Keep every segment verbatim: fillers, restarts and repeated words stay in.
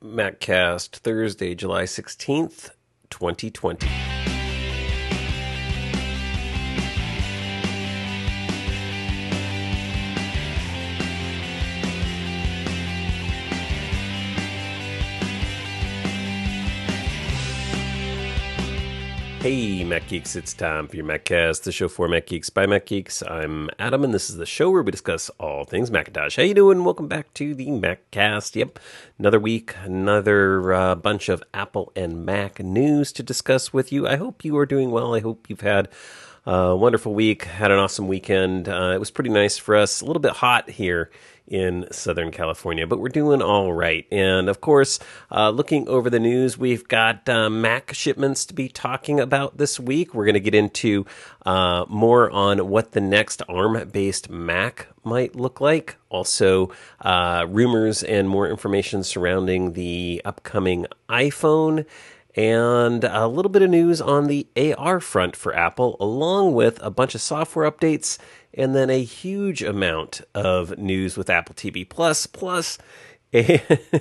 MacCast, Thursday, July sixteenth, twenty twenty. Hey, Mac Geeks, it's time for your MacCast, the show for Mac Geeks by Mac Geeks. I'm Adam, and this is the show where we discuss all things Macintosh. How you doing? Welcome back to the MacCast. Yep, another week, another uh, bunch of Apple and Mac news to discuss with you. I hope you are doing well. I hope you've had a wonderful week, had an awesome weekend. Uh, it was pretty nice for us, a little bit hot here in Southern California, but we're doing all right. And of course, uh, looking over the news, we've got uh, Mac shipments to be talking about this week. We're going to get into uh, more on what the next ARM-based Mac might look like. Also, uh, rumors and more information surrounding the upcoming iPhone, and a little bit of news on the A R front for Apple, along with a bunch of software updates, and then a huge amount of news with Apple T V Plus, plus, a,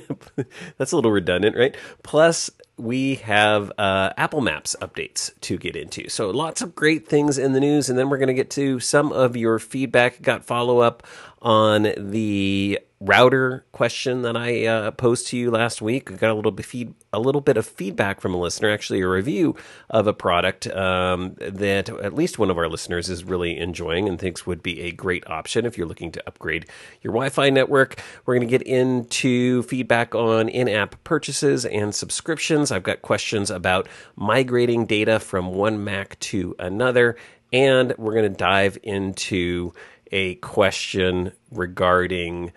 that's a little redundant, right? Plus, we have uh, Apple Maps updates to get into. So lots of great things in the news, and then we're going to get to some of your feedback. Got follow-up on the router question that I uh, posed to you last week. I got a little bit feed, a little bit of feedback from a listener, actually a review of a product um, that at least one of our listeners is really enjoying and thinks would be a great option if you're looking to upgrade your Wi-Fi network. We're going to get into feedback on in-app purchases and subscriptions. I've got questions about migrating data from one Mac to another, and we're going to dive into a question regarding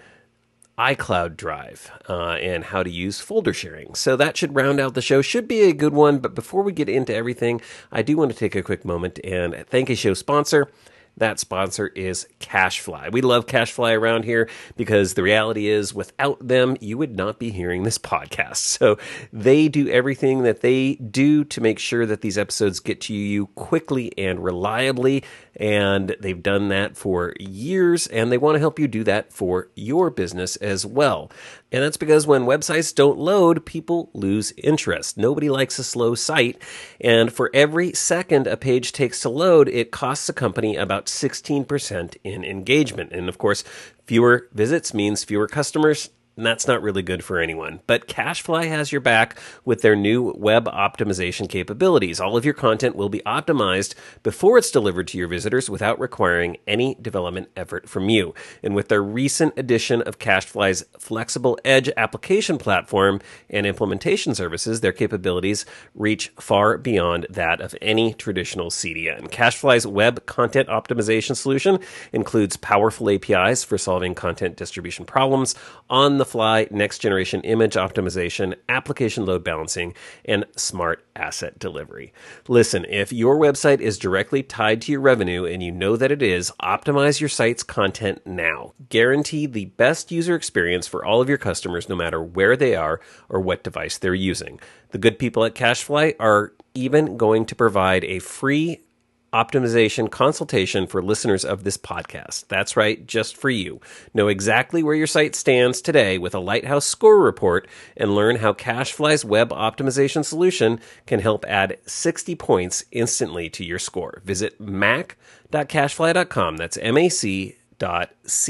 iCloud Drive uh, and how to use folder sharing. So that should round out the show. Should be a good one. But before we get into everything, I do want to take a quick moment and thank a show sponsor. That sponsor is CacheFly. We love CacheFly around here because the reality is without them, you would not be hearing this podcast. So they do everything that they do to make sure that these episodes get to you quickly and reliably. And they've done that for years, and they want to help you do that for your business as well. And that's because when websites don't load, people lose interest. Nobody likes a slow site. And for every second a page takes to load, it costs a company about sixteen percent in engagement. And of course, fewer visits means fewer customers. And that's not really good for anyone. But CacheFly has your back with their new web optimization capabilities. All of your content will be optimized before it's delivered to your visitors without requiring any development effort from you. And with their recent addition of CacheFly's flexible edge application platform and implementation services, their capabilities reach far beyond that of any traditional C D N. CacheFly's web content optimization solution includes powerful A P Is for solving content distribution problems, on the fly next generation image optimization, application load balancing, and smart asset delivery. Listen, if your website is directly tied to your revenue and you know that it is, optimize your site's content now. Guarantee the best user experience for all of your customers, no matter where they are or what device they're using. The good people at CacheFly are even going to provide a free optimization consultation for listeners of this podcast. That's right, just for you. Know exactly where your site stands today with a Lighthouse score report and learn how CacheFly's web optimization solution can help add sixty points instantly to your score. Visit mac dot cachefly dot com. That's M-A-C dot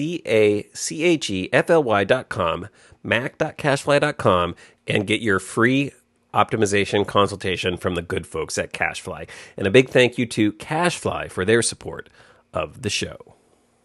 C-A-C-H-E-F-L-Y dot com, mac dot cachefly dot com, and get your free optimization consultation from the good folks at CacheFly. And a big thank you to CacheFly for their support of the show.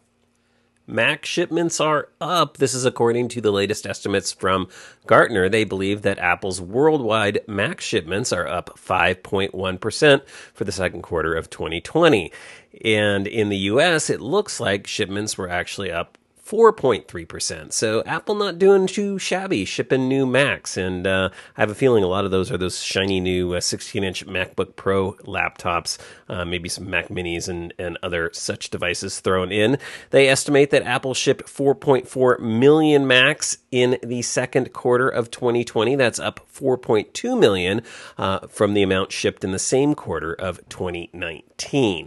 Mac shipments are up. This is according to the latest estimates from Gartner. They believe that Apple's worldwide Mac shipments are up five point one percent for the second quarter of twenty twenty. And in the U S, it looks like shipments were actually up four point three percent. So Apple not doing too shabby, shipping new Macs. And uh, I have a feeling a lot of those are those shiny new uh, sixteen-inch MacBook Pro laptops, uh, maybe some Mac Minis and, and other such devices thrown in. They estimate that Apple shipped four point four million Macs in the second quarter of twenty twenty. That's up four point two million uh, from the amount shipped in the same quarter of twenty nineteen.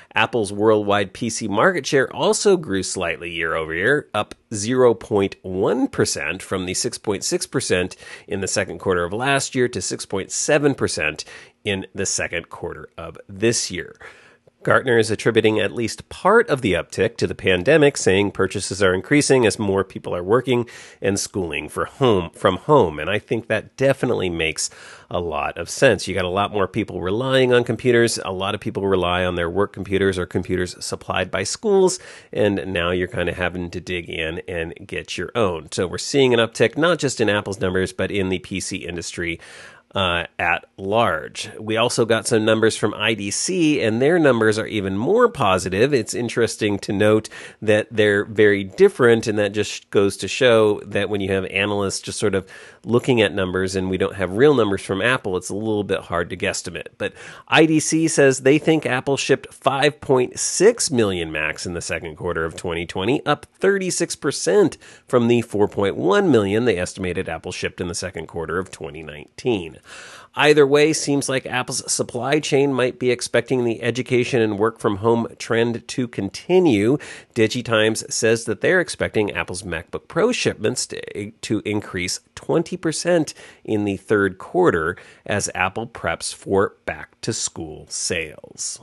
Apple's worldwide P C market share also grew slightly year over year, up zero point one percent from the six point six percent in the second quarter of last year to six point seven percent in the second quarter of this year. Gartner is attributing at least part of the uptick to the pandemic, saying purchases are increasing as more people are working and schooling for home from home. And I think that definitely makes a lot of sense. You got a lot more people relying on computers. A lot of people rely on their work computers or computers supplied by schools. And now you're kind of having to dig in and get your own. So we're seeing an uptick, not just in Apple's numbers, but in the P C industry Uh, at large. We also got some numbers from I D C, and their numbers are even more positive. It's interesting to note that they're very different, and that just goes to show that when you have analysts just sort of looking at numbers and we don't have real numbers from Apple, it's a little bit hard to guesstimate. But I D C says they think Apple shipped five point six million Macs in the second quarter of twenty twenty, up thirty-six percent from the four point one million they estimated Apple shipped in the second quarter of twenty nineteen. Either way, seems like Apple's supply chain might be expecting the education and work from home trend to continue. DigiTimes says that they're expecting Apple's MacBook Pro shipments to, to increase twenty percent in the third quarter as Apple preps for back-to-school sales.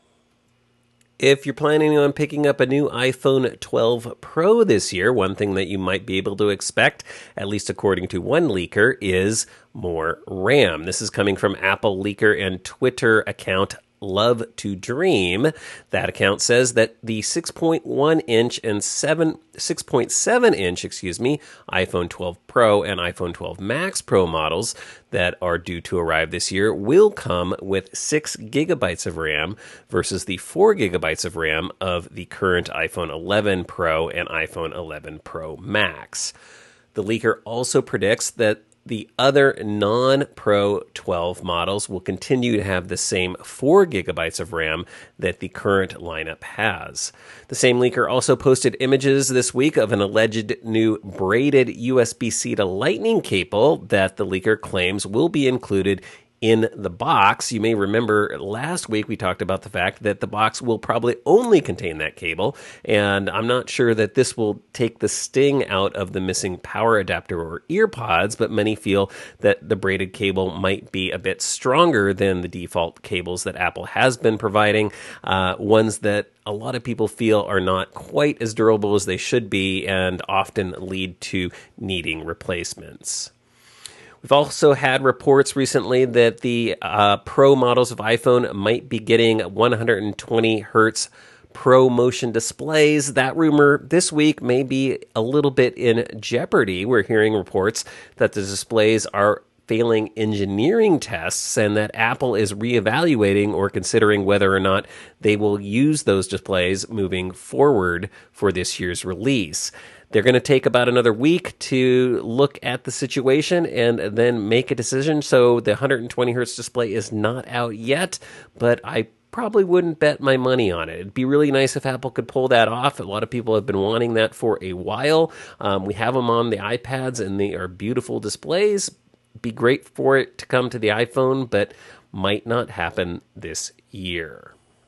If you're planning on picking up a new iPhone twelve Pro this year, one thing that you might be able to expect, at least according to one leaker, is more RAM. This is coming from Apple leaker and Twitter account Love to Dream. That account says that the six point one inch and seven, six point seven inch, excuse me, iPhone twelve Pro and iPhone twelve Max Pro models that are due to arrive this year will come with six gigabytes of RAM versus the four gigabytes of RAM of the current iPhone eleven Pro and iPhone eleven Pro Max. The leaker also predicts that the other non-Pro twelve models will continue to have the same four gigabytes of RAM that the current lineup has. The same leaker also posted images this week of an alleged new braided U S B-C to Lightning cable that the leaker claims will be included in the box. You may remember last week we talked about the fact that the box will probably only contain that cable, and I'm not sure that this will take the sting out of the missing power adapter or ear pods, but many feel that the braided cable might be a bit stronger than the default cables that Apple has been providing, uh, ones that a lot of people feel are not quite as durable as they should be and often lead to needing replacements. We've also had reports recently that the uh, Pro models of iPhone might be getting one hundred twenty hertz Pro Motion displays. That rumor this week may be a little bit in jeopardy. We're hearing reports that the displays are failing engineering tests and that Apple is reevaluating or considering whether or not they will use those displays moving forward for this year's release. They're going to take about another week to look at the situation and then make a decision. So the one hundred twenty hertz display is not out yet, but I probably wouldn't bet my money on it. It'd be really nice if Apple could pull that off. A lot of people have been wanting that for a while. Um, we have them on the iPads and they are beautiful displays. Be great for it to come to the iPhone, but might not happen this year.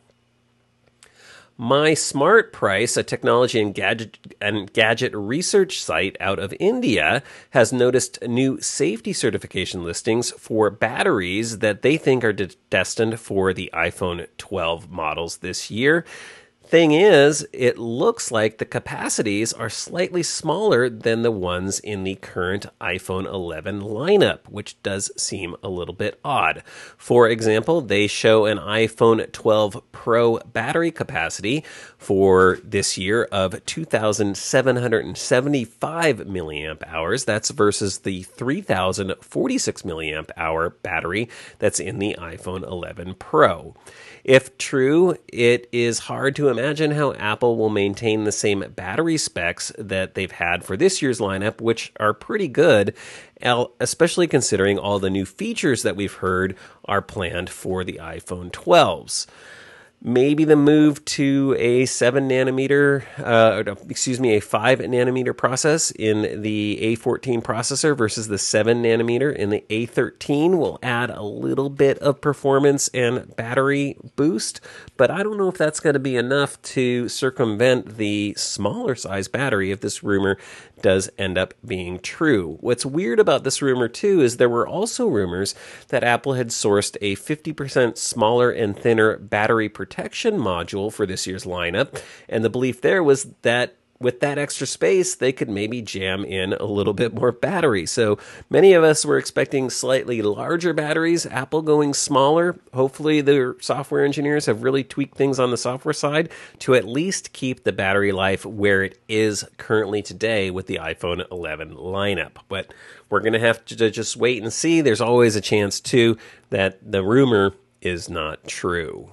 My Smart Price, a technology and gadget and gadget research site out of India, has noticed new safety certification listings for batteries that they think are de- destined for the iPhone twelve models this year. Thing is, it looks like the capacities are slightly smaller than the ones in the current iPhone eleven lineup, which does seem a little bit odd. For example, they show an iPhone twelve Pro battery capacity for this year of two thousand seven hundred seventy-five milliamp hours. That's versus the three thousand forty-six milliamp hour battery that's in the iPhone eleven Pro. If true, it is hard to imagine how Apple will maintain the same battery specs that they've had for this year's lineup, which are pretty good, especially considering all the new features that we've heard are planned for the iPhone twelves. Maybe the move to a seven nanometer, uh, excuse me, a five nanometer process in the A fourteen processor versus the seven nanometer in the A thirteen will add a little bit of performance and battery boost, but I don't know if that's going to be enough to circumvent the smaller size battery if this rumor does end up being true. What's weird about this rumor too is there were also rumors that Apple had sourced a fifty percent smaller and thinner battery protection module for this year's lineup, and the belief there was that with that extra space, they could maybe jam in a little bit more battery. So many of us were expecting slightly larger batteries, Apple going smaller. Hopefully their software engineers have really tweaked things on the software side to at least keep the battery life where it is currently today with the iPhone eleven lineup. But we're going to have to just wait and see. There's always a chance, too, that the rumor is not true.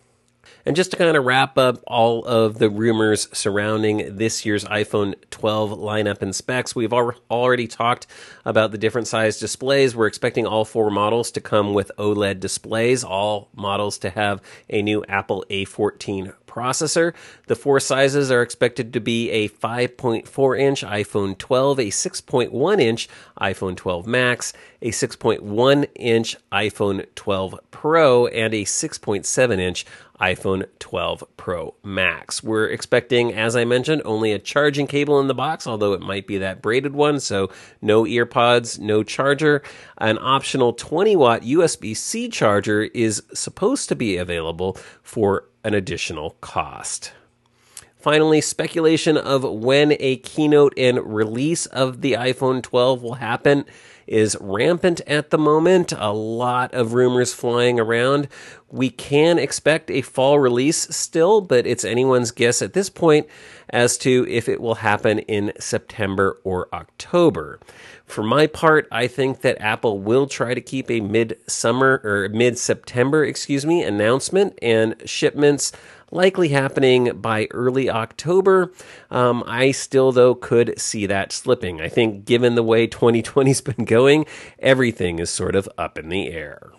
And just to kind of wrap up all of the rumors surrounding this year's iPhone twelve lineup and specs, we've al- already talked about the different size displays. We're expecting all four models to come with OLED displays, all models to have a new Apple A fourteen processor. The four sizes are expected to be a five point four inch iPhone twelve, a six point one inch iPhone twelve Max, a six point one inch iPhone twelve Pro, and a six point seven inch iPhone twelve Pro Max. We're expecting, as I mentioned, only a charging cable in the box, although it might be that braided one, so no earpods, no charger. An optional twenty watt U S B-C charger is supposed to be available for an additional cost. Finally, speculation of when a keynote and release of the iPhone twelve will happen is rampant at the moment. A lot of rumors flying around. We can expect a fall release still, but it's anyone's guess at this point as to if it will happen in September or October. For my part, I think that Apple will try to keep a mid-summer or mid-September, excuse me, announcement and shipments likely happening by early October. Um, I still, though, could see that slipping. I think given the way twenty twenty's been going, everything is sort of up in the air.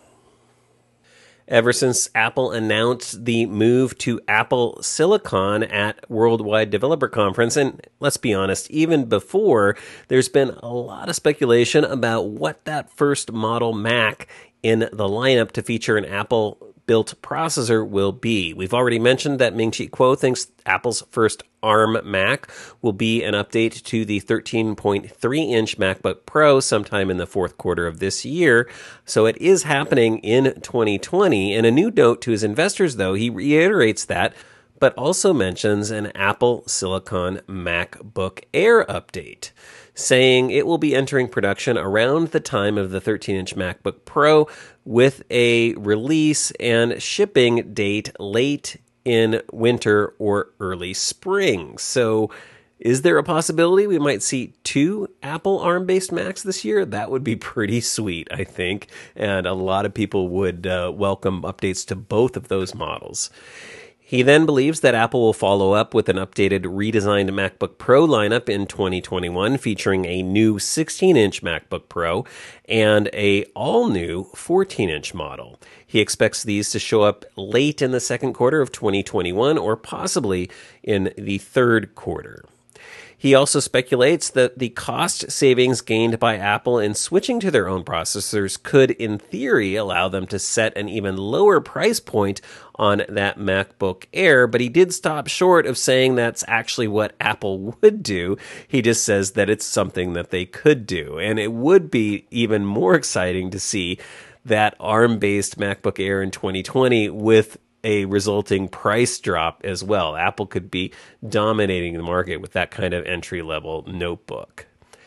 Ever since Apple announced the move to Apple Silicon at Worldwide Developer Conference, and let's be honest, even before, there's been a lot of speculation about what that first model Mac in the lineup to feature an Apple built processor will be. We've already mentioned that Ming-Chi Kuo thinks Apple's first ARM Mac will be an update to the thirteen point three inch MacBook Pro sometime in the fourth quarter of this year. So it is happening in twenty twenty. In a new note to his investors, though, he reiterates that, but also mentions an Apple Silicon MacBook Air update, saying it will be entering production around the time of the thirteen inch MacBook Pro with a release and shipping date late in winter or early spring. So is there a possibility we might see two Apple ARM-based Macs this year? That would be pretty sweet, I think, and a lot of people would uh, welcome updates to both of those models. He then believes that Apple will follow up with an updated, redesigned MacBook Pro lineup in twenty twenty-one, featuring a new sixteen inch MacBook Pro and a all-new fourteen inch model. He expects these to show up late in the second quarter of twenty twenty-one or possibly in the third quarter. He also speculates that the cost savings gained by Apple in switching to their own processors could, in theory, allow them to set an even lower price point on that MacBook Air, but he did stop short of saying that's actually what Apple would do. He just says that it's something that they could do, and it would be even more exciting to see that ARM-based MacBook Air in twenty twenty with a resulting price drop as well. Apple could be dominating the market with that kind of entry-level notebook.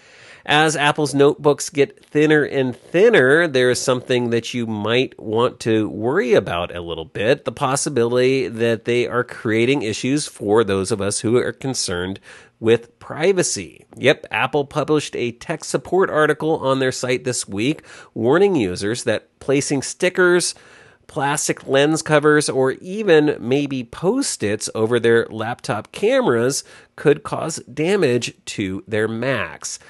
As Apple's notebooks get thinner and thinner, there is something that you might want to worry about a little bit, the possibility that they are creating issues for those of us who are concerned with privacy. Yep, Apple published a tech support article on their site this week warning users that placing stickers, plastic lens covers, or even maybe Post-its over their laptop cameras could cause damage to their Macs.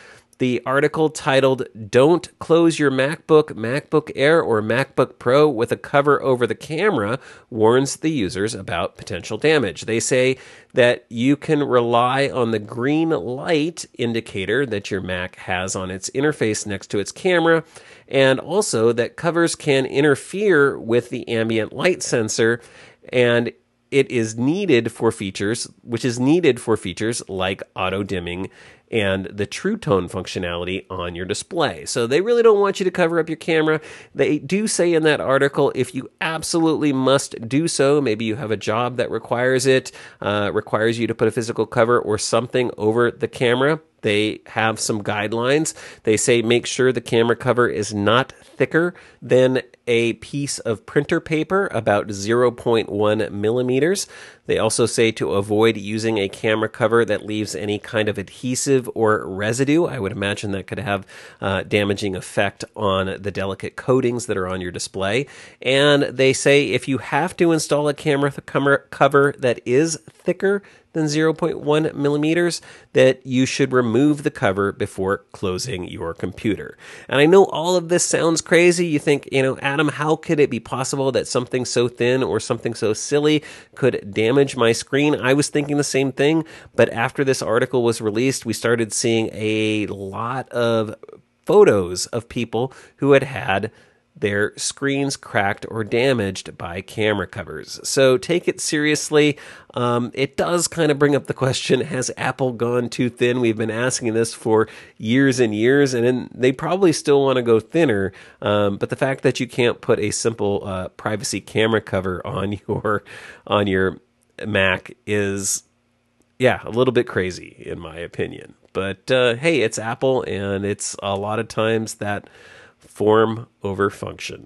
The article titled "Don't Close Your MacBook, MacBook Air, or MacBook Pro with a Cover Over the Camera" warns the users about potential damage. They say that you can rely on the green light indicator that your Mac has on its interface next to its camera, and also that covers can interfere with the ambient light sensor, and it is needed for features, which is needed for features like auto dimming and the True Tone functionality on your display. So they really don't want you to cover up your camera. They do say in that article, if you absolutely must do so, maybe you have a job that requires it, uh, requires you to put a physical cover or something over the camera, they have some guidelines. They say make sure the camera cover is not thicker than a piece of printer paper, about zero point one millimeters. They also say to avoid using a camera cover that leaves any kind of adhesive or residue. I would imagine that could have uh, damaging effect on the delicate coatings that are on your display. And they say if you have to install a camera cover that is thicker than zero point one millimeters, that you should remove the cover before closing your computer. And I know all of this sounds crazy. You think, you know, Adam, how could it be possible that something so thin or something so silly could damage my screen? I was thinking the same thing, but after this article was released, we started seeing a lot of photos of people who had had their screens cracked or damaged by camera covers. So take it seriously. Um, it does kind of bring up the question, has Apple gone too thin? We've been asking this for years and years, and they probably still want to go thinner. Um, but the fact that you can't put a simple uh, privacy camera cover on your on your Mac is, yeah, a little bit crazy in my opinion. But uh, hey, it's Apple, and it's a lot of times that form over function.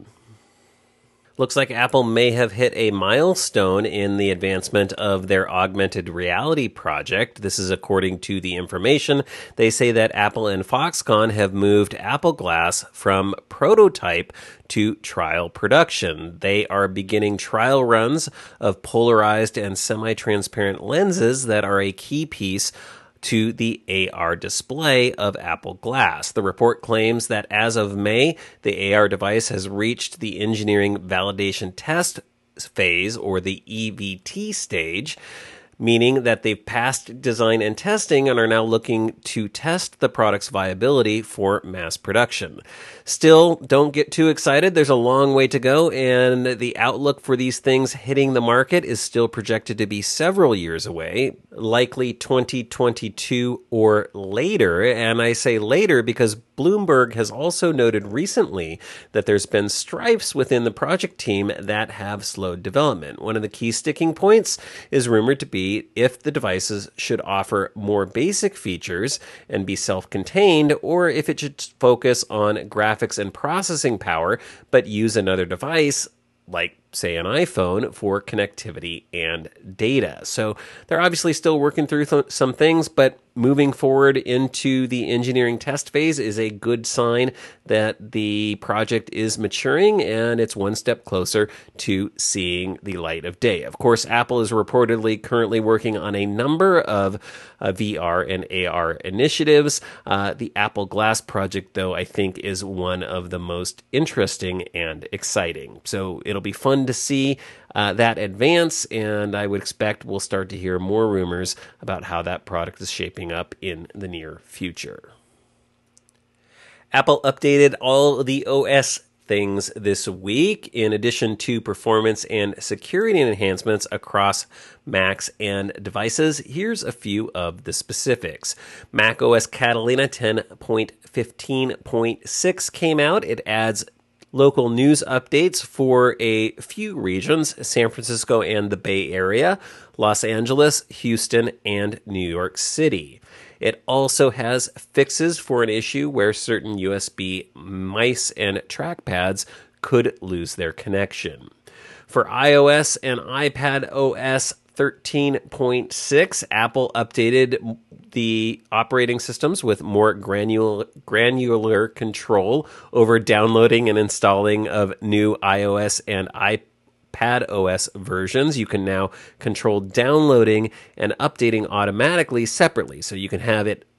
Looks like Apple may have hit a milestone in the advancement of their augmented reality project. This is according to the information. They say that Apple and Foxconn have moved Apple Glass from prototype to trial production. They are beginning trial runs of polarized and semi-transparent lenses that are a key piece to the A R display of Apple Glass. The report claims that as of May, the A R device has reached the engineering validation test phase, or the E V T stage, meaning that they've passed design and testing and are now looking to test the product's viability for mass production. Still, don't get too excited. There's a long way to go, and the outlook for these things hitting the market is still projected to be several years away, likely twenty twenty-two or later. And I say later because Bloomberg has also noted recently that there's been strifes within the project team that have slowed development. One of the key sticking points is rumored to be if the devices should offer more basic features and be self-contained, or if it should focus on graphics and processing power, but use another device, like, say, an iPhone, for connectivity and data. So they're obviously still working through th- some things, but moving forward into the engineering test phase is a good sign that the project is maturing and it's one step closer to seeing the light of day. Of course, Apple is reportedly currently working on a number of uh, V R and A R initiatives. Uh, the Apple Glass project, though, I think is one of the most interesting and exciting. So it'll be fun to see uh, that advance, and I would expect we'll start to hear more rumors about how that product is shaping up in the near future. Apple updated all the O S things this week, in addition to performance and security enhancements across Macs and devices. Here's a few of the specifics. macOS Catalina ten point fifteen point six came out. It adds local news updates for a few regions: San Francisco and the Bay Area, Los Angeles, Houston, and New York City. It also has fixes for an issue where certain U S B mice and trackpads could lose their connection. For iOS and iPadOS thirteen point six, Apple updated the operating systems with more granular, granular control over downloading and installing of new iOS and iPadOS versions. You can now control downloading and updating automatically separately. So you can have it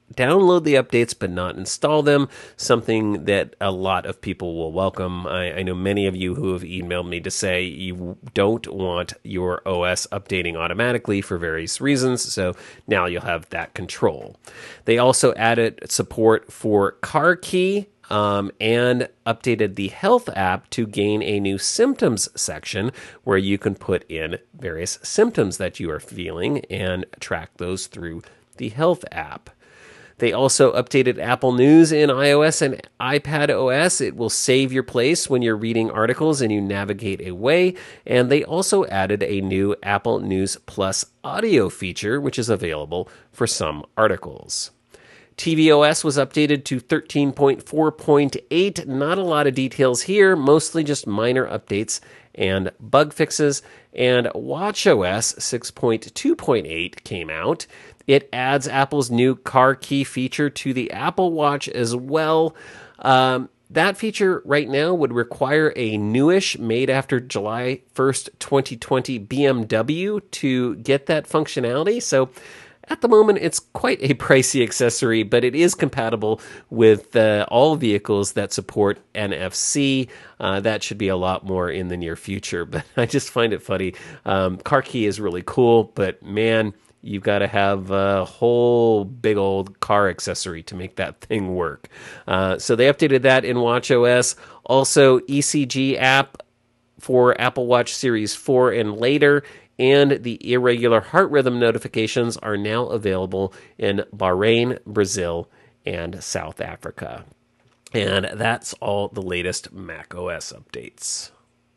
download the updates but not install them, something that a lot of people will welcome. I, I know many of you who have emailed me to say you don't want your O S updating automatically for various reasons, so now you'll have that control. They also added support for Car Key, Um, and updated the Health app to gain a new symptoms section where you can put in various symptoms that you are feeling and track those through the Health app. They also updated Apple News in iOS and iPadOS. It will save your place when you're reading articles and you navigate away. And they also added a new Apple News Plus audio feature, which is available for some articles. tvOS was updated to thirteen point four point eight. Not a lot of details here, mostly just minor updates and bug fixes. And watchOS six point two point eight came out. It adds Apple's new Car Key feature to the Apple Watch as well. Um, that feature right now would require a newish, made after July first, twenty twenty B M W to get that functionality. So at the moment, it's quite a pricey accessory, but it is compatible with uh, all vehicles that support N F C. Uh, that should be a lot more in the near future, but I just find it funny. Um, Car Key is really cool, but man, you've got to have a whole big old car accessory to make that thing work. Uh, so they updated that in watchOS. Also, E C G app for Apple Watch Series four and later, and the irregular heart rhythm notifications are now available in Bahrain, Brazil, and South Africa. And that's all the latest macOS updates.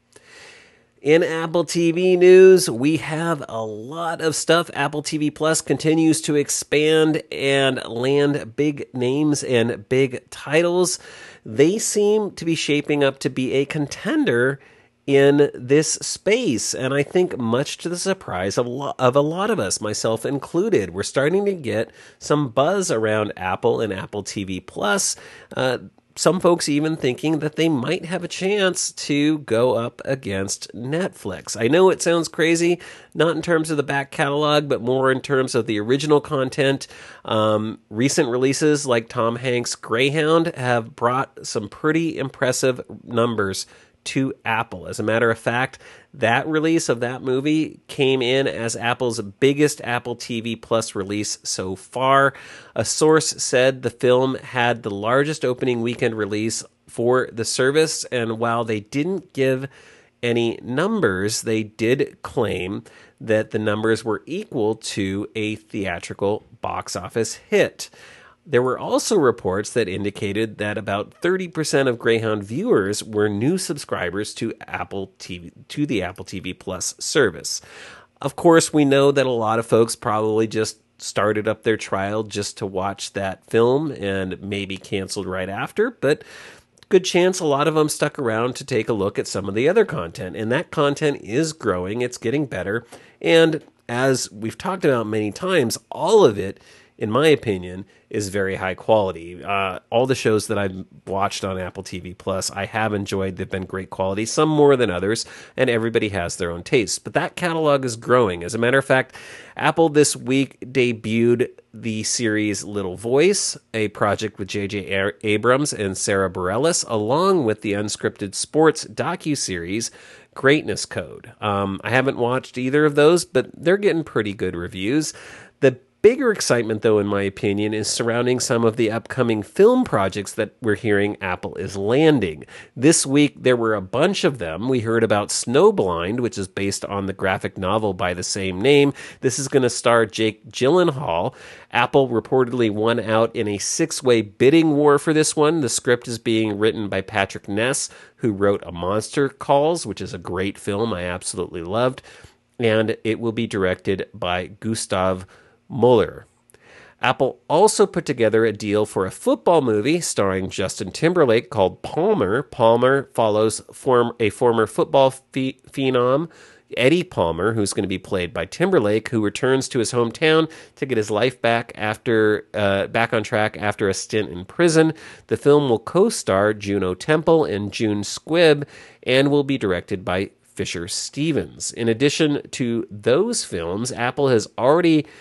In Apple T V news, we have a lot of stuff. Apple T V Plus continues to expand and land big names and big titles. They seem to be shaping up to be a contender in this space, and I think much to the surprise of a lot of us, myself included. We're starting to get some buzz around Apple and Apple T V Plus. Uh, some folks even thinking that they might have a chance to go up against Netflix. I know it sounds crazy, not in terms of the back catalog, but more in terms of the original content. Um, recent releases like Tom Hanks' Greyhound have brought some pretty impressive numbers to Apple. As a matter of fact, that release of that movie came in as Apple's biggest Apple T V Plus release so far. A source said the film had the largest opening weekend release for the service, and while they didn't give any numbers, they did claim that the numbers were equal to a theatrical box office hit. There were also reports that indicated that about thirty percent of Greyhound viewers were new subscribers to Apple T V, to the Apple T V Plus service. Of course, we know that a lot of folks probably just started up their trial just to watch that film and maybe canceled right after, but good chance a lot of them stuck around to take a look at some of the other content, and that content is growing, it's getting better, and as we've talked about many times, all of it, in my opinion, is very high quality. Uh, all the shows that I've watched on Apple T V Plus, I have enjoyed. They've been great quality, some more than others, and everybody has their own taste. But that catalog is growing. As a matter of fact, Apple this week debuted the series Little Voice, a project with J J Abrams and Sarah Bareilles, along with the unscripted sports docuseries Greatness Code. Um, I haven't watched either of those, but they're getting pretty good reviews. The bigger excitement, though, in my opinion, is surrounding some of the upcoming film projects that we're hearing Apple is landing. This week, there were a bunch of them. We heard about Snowblind, which is based on the graphic novel by the same name. This is going to star Jake Gyllenhaal. Apple reportedly won out in a six-way bidding war for this one. The script is being written by Patrick Ness, who wrote A Monster Calls, which is a great film I absolutely loved. And it will be directed by Gustav Muller. Apple also put together a deal for a football movie starring Justin Timberlake called Palmer. Palmer follows form, a former football phe- phenom, Eddie Palmer, who's going to be played by Timberlake, who returns to his hometown to get his life back after uh, back on track after a stint in prison. The film will co-star Juno Temple and June Squibb and will be directed by Fisher Stevens. In addition to those films, Apple has already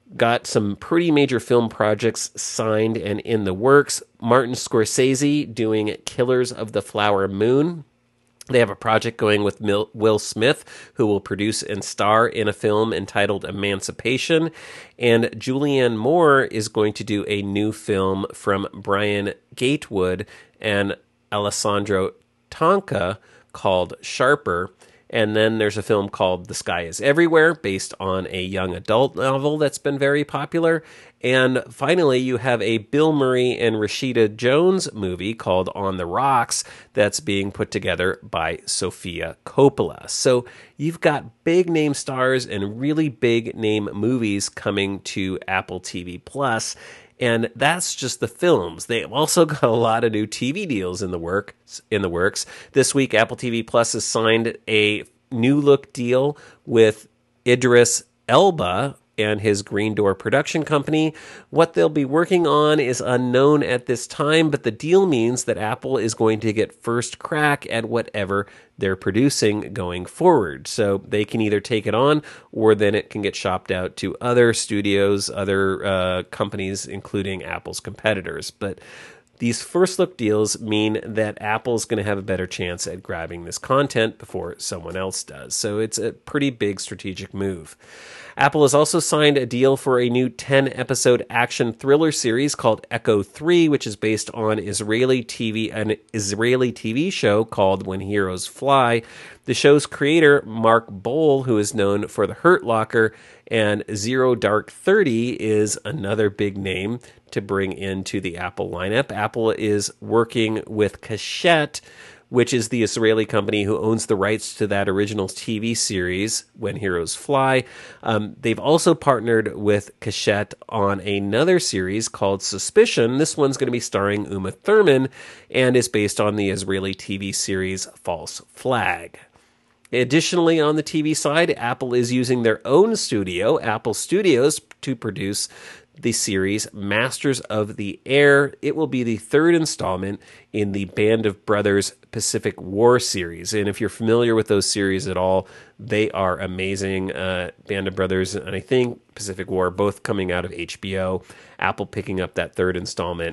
got some pretty major film projects signed and in the works. Martin Scorsese doing Killers of the Flower Moon. They have a project going with Mil- Will Smith, who will produce and star in a film entitled Emancipation. And Julianne Moore is going to do a new film from Brian Gatewood and Alessandro Tonka called Sharper. And then there's a film called The Sky is Everywhere, based on a young adult novel that's been very popular. And finally, you have a Bill Murray and Rashida Jones movie called On the Rocks that's being put together by Sofia Coppola. So you've got big name stars and really big name movies coming to Apple T V Plus. And that's just the films. They've also got a lot of new T V deals in the works. In the works. This week, Apple T V Plus has signed a new look deal with Idris Elba and his Green Door production company. What they'll be working on is unknown at this time, but the deal means that Apple is going to get first crack at whatever they're producing going forward. So they can either take it on, or then it can get shopped out to other studios, other uh, companies, including Apple's competitors. But these first look deals mean that Apple's going to have a better chance at grabbing this content before someone else does. So it's a pretty big strategic move. Apple has also signed a deal for a new ten-episode action thriller series called Echo three, which is based on Israeli T V, an Israeli T V show called When Heroes Fly. The show's creator, Mark Bowl, who is known for The Hurt Locker and Zero Dark Thirty, is another big name to bring into the Apple lineup. Apple is working with Keshet, which is the Israeli company who owns the rights to that original T V series, When Heroes Fly. Um, they've also partnered with Keshet on another series called Suspicion. This one's going to be starring Uma Thurman and is based on the Israeli T V series False Flag. Additionally, on the T V side, Apple is using their own studio, Apple Studios, to produce the series Masters of the Air. It will be the third installment in the Band of Brothers Pacific War series. And if you're familiar with those series at all, they are amazing. Uh, Band of Brothers and I think Pacific War, both coming out of H B O. Apple picking up that third installment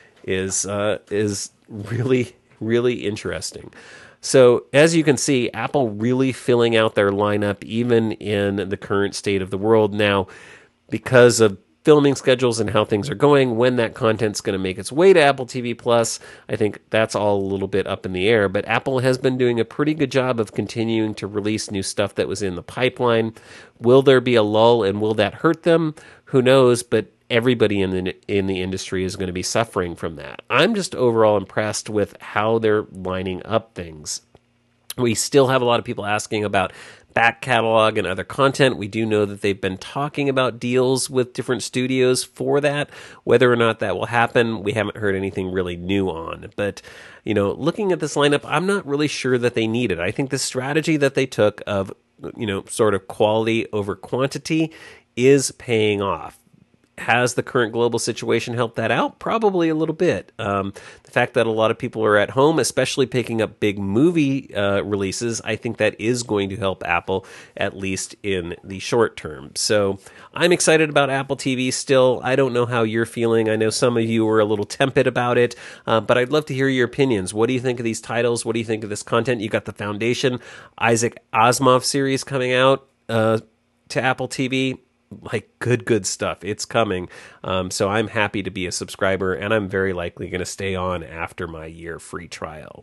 is uh, is really, really interesting. So as you can see, Apple really filling out their lineup even in the current state of the world. Now, because of filming schedules and how things are going, when that content's going to make its way to Apple T V Plus, I think that's all a little bit up in the air. But Apple has been doing a pretty good job of continuing to release new stuff that was in the pipeline. Will there be a lull, and will that hurt them? Who knows? But everybody in the in the industry is going to be suffering from that. I'm just overall impressed with how they're lining up things. We still have a lot of people asking about back catalog and other content. We do know that they've been talking about deals with different studios for that. Whether or not that will happen, we haven't heard anything really new on. But, you know, looking at this lineup, I'm not really sure that they need it. I think the strategy that they took of, you know, sort of quality over quantity is paying off. Has the current global situation helped that out? Probably a little bit. Um, the fact that a lot of people are at home, especially picking up big movie uh, releases, I think that is going to help Apple, at least in the short term. So I'm excited about Apple T V still. I don't know how you're feeling. I know some of you were a little tepid about it, uh, but I'd love to hear your opinions. What do you think of these titles? What do you think of this content? You got the Foundation, Isaac Asimov series coming out uh, to Apple T V. Like good, good stuff. It's coming. Um, so I'm happy to be a subscriber, and I'm very likely going to stay on after my year free trial.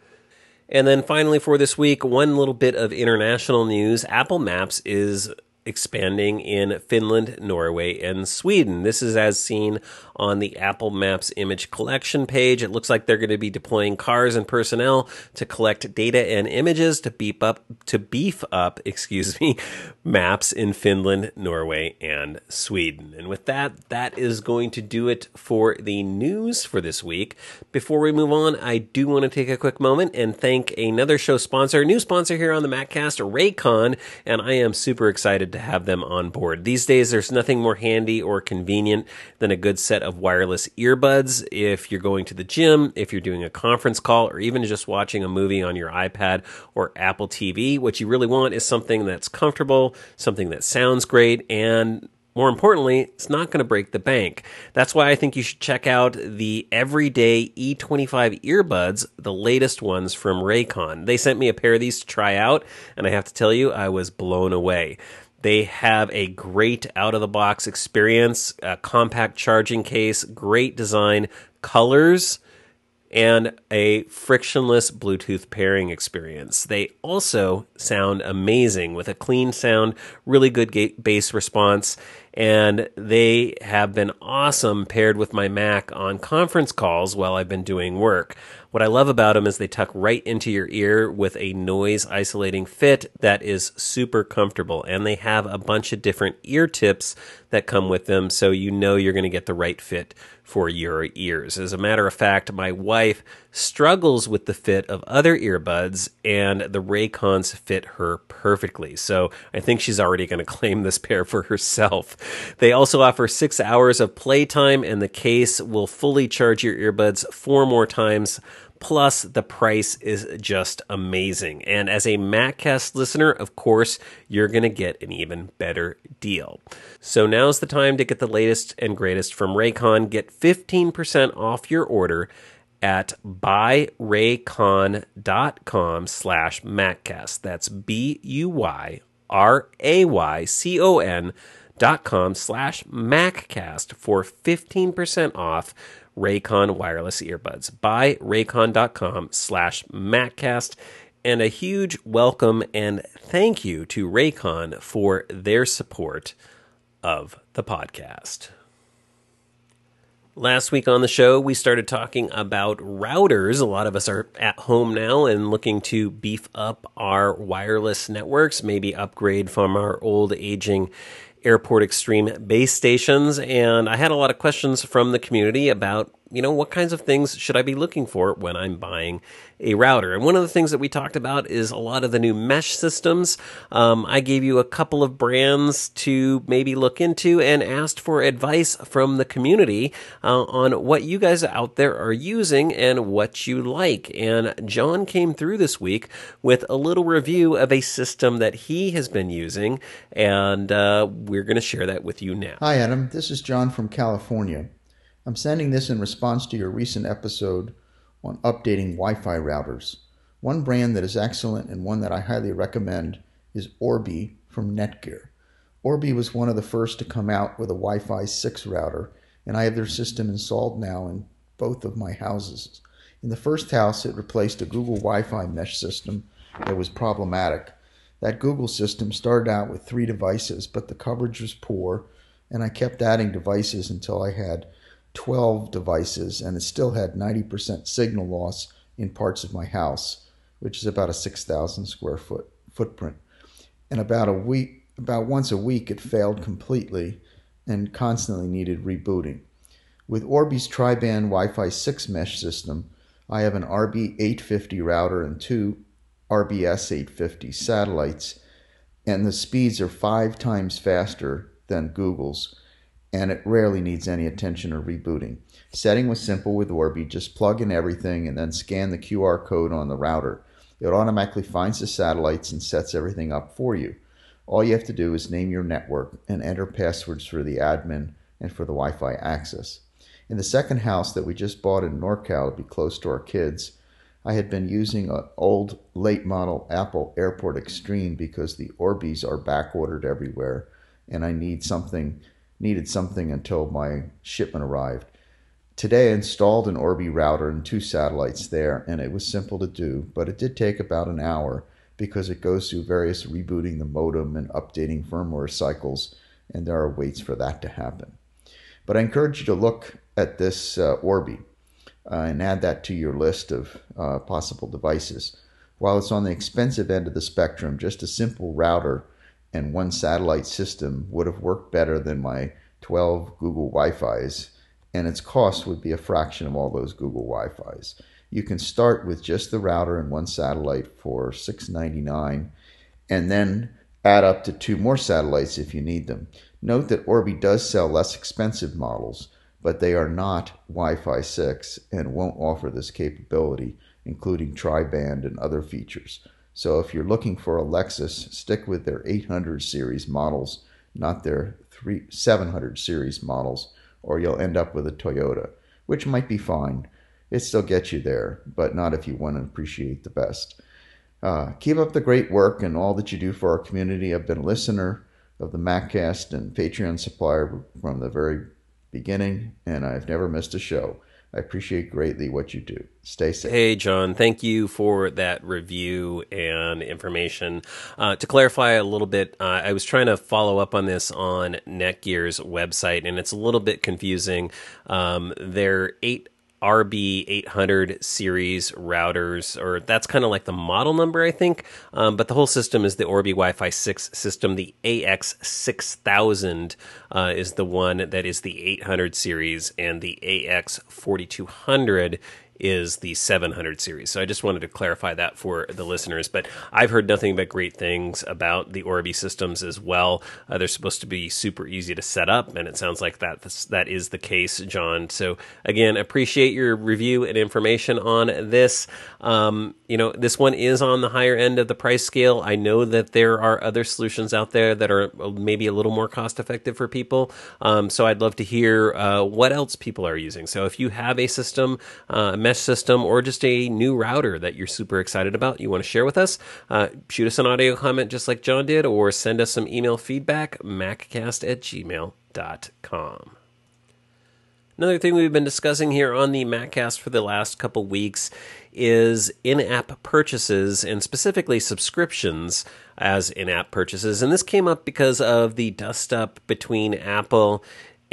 And then finally for this week, one little bit of international news. Apple Maps is expanding in Finland, Norway, and Sweden. This is as seen on the Apple Maps image collection page. It looks like they're going to be deploying cars and personnel to collect data and images to beef up, to beef up, excuse me, maps in Finland, Norway, and Sweden. And with that, that is going to do it for the news for this week. Before we move on, I do want to take a quick moment and thank another show sponsor, a new sponsor here on the Maccast, Raycon, and I am super excited to have them on board. These days, there's nothing more handy or convenient than a good set of wireless earbuds. If you're going to the gym, if you're doing a conference call, or even just watching a movie on your iPad or Apple T V, what you really want is something that's comfortable, something that sounds great, and more importantly, it's not going to break the bank. That's why I think you should check out the Everyday E twenty-five earbuds, the latest ones from Raycon. They sent me a pair of these to try out, and I have to tell you, I was blown away. They have a great out-of-the-box experience, a compact charging case, great design, colors, and a frictionless Bluetooth pairing experience. They also sound amazing with a clean sound, really good ga- bass response, and they have been awesome paired with my Mac on conference calls while I've been doing work. What I love about them is they tuck right into your ear with a noise isolating fit that is super comfortable. And they have a bunch of different ear tips that come with them, so you know you're going to get the right fit for your ears. As a matter of fact, my wife struggles with the fit of other earbuds, and the Raycons fit her perfectly. So I think she's already going to claim this pair for herself. They also offer six hours of playtime, and the case will fully charge your earbuds four more times. Plus, the price is just amazing. And as a MacCast listener, of course, you're going to get an even better deal. So now's the time to get the latest and greatest from Raycon. Get fifteen percent off your order at buyraycon.com slash MacCast. That's B-U-Y-R-A-Y-C-O-N dot com slash MacCast for fifteen percent off Raycon wireless earbuds. Buy raycon.com slash MacCast. And a huge welcome and thank you to Raycon for their support of the podcast. Last week on the show, we started talking about routers. A lot of us are at home now and looking to beef up our wireless networks, maybe upgrade from our old aging Airport Extreme base stations. And I had a lot of questions from the community about, you know, what kinds of things should I be looking for when I'm buying a router? And one of the things that we talked about is a lot of the new mesh systems. Um, I gave you a couple of brands to maybe look into and asked for advice from the community uh, on what you guys out there are using and what you like. And John came through this week with a little review of a system that he has been using, and uh, we're going to share that with you now. Hi, Adam. This is John from California. I'm sending this in response to your recent episode on updating Wi-Fi routers. One brand that is excellent and one that I highly recommend is Orbi from Netgear. Orbi was one of the first to come out with a Wi-Fi six router, and I have their system installed now in both of my houses. In the first house, it replaced a Google Wi-Fi mesh system that was problematic. That Google system started out with three devices, but the coverage was poor, and I kept adding devices until I had twelve devices, and it still had ninety percent signal loss in parts of my house, which is about a six thousand square foot footprint. And about a week, about once a week, it failed completely and constantly needed rebooting. With Orbi's tri-band Wi-Fi six mesh system, I have an R B eight fifty router and two R B S eight fifty satellites, and the speeds are five times faster than Google's, and it rarely needs any attention or rebooting. Setting was simple with Orbi. Just plug in everything and then scan the Q R code on the router. It automatically finds the satellites and sets everything up for you. All you have to do is name your network and enter passwords for the admin and for the Wi-Fi access. In the second house that we just bought in NorCal to be close to our kids, I had been using an old late model Apple Airport Extreme because the Orbis are back ordered everywhere, and I need something needed something until my shipment arrived. Today I installed an Orbi router and two satellites there, and it was simple to do, but it did take about an hour because it goes through various rebooting the modem and updating firmware cycles, and there are waits for that to happen. But I encourage you to look at this uh, Orbi uh, and add that to your list of uh, possible devices. While it's on the expensive end of the spectrum, just a simple router and one satellite system would have worked better than my twelve Google Wi-Fis, and its cost would be a fraction of all those Google Wi-Fis. You can start with just the router and one satellite for six ninety-nine, and then add up to two more satellites if you need them. Note that Orbi does sell less expensive models, but they are not Wi-Fi six and won't offer this capability, including tri-band and other features. So if you're looking for a Lexus, stick with their eight hundred series models, not their three seven hundred series models, or you'll end up with a Toyota, which might be fine. It still gets you there, but not if you want to appreciate the best. Uh, keep up the great work and all that you do for our community. I've been a listener of the MacCast and Patreon supplier from the very beginning, and I've never missed a show. I appreciate greatly what you do. Stay safe. Hey, John, thank you for that review and information. Uh, to clarify a little bit, uh, I was trying to follow up on this on Netgear's website, and it's a little bit confusing. Um, they're eight R B eight hundred series routers, or that's kind of like the model number, I think. Um, but the whole system is the Orbi Wi-Fi six system. The A X six thousand uh, is the one that is the eight hundred series, and the A X forty-two hundred is the seven hundred series. So I just wanted to clarify that for the listeners. But I've heard nothing but great things about the Orbi systems as well. Uh, they're supposed to be super easy to set up, and it sounds like that that is the case, John. So again, appreciate your review and information on this. Um, you know, this one is on the higher end of the price scale. I know that there are other solutions out there that are maybe a little more cost effective for people. Um, so I'd love to hear uh, what else people are using. So if you have a system, uh, mesh system, or just a new router that you're super excited about, you want to share with us, uh, shoot us an audio comment just like John did, or send us some email feedback, maccast at gmail dot com. Another thing we've been discussing here on the MacCast for the last couple weeks is in-app purchases, and specifically subscriptions as in-app purchases. And this came up because of the dust-up between Apple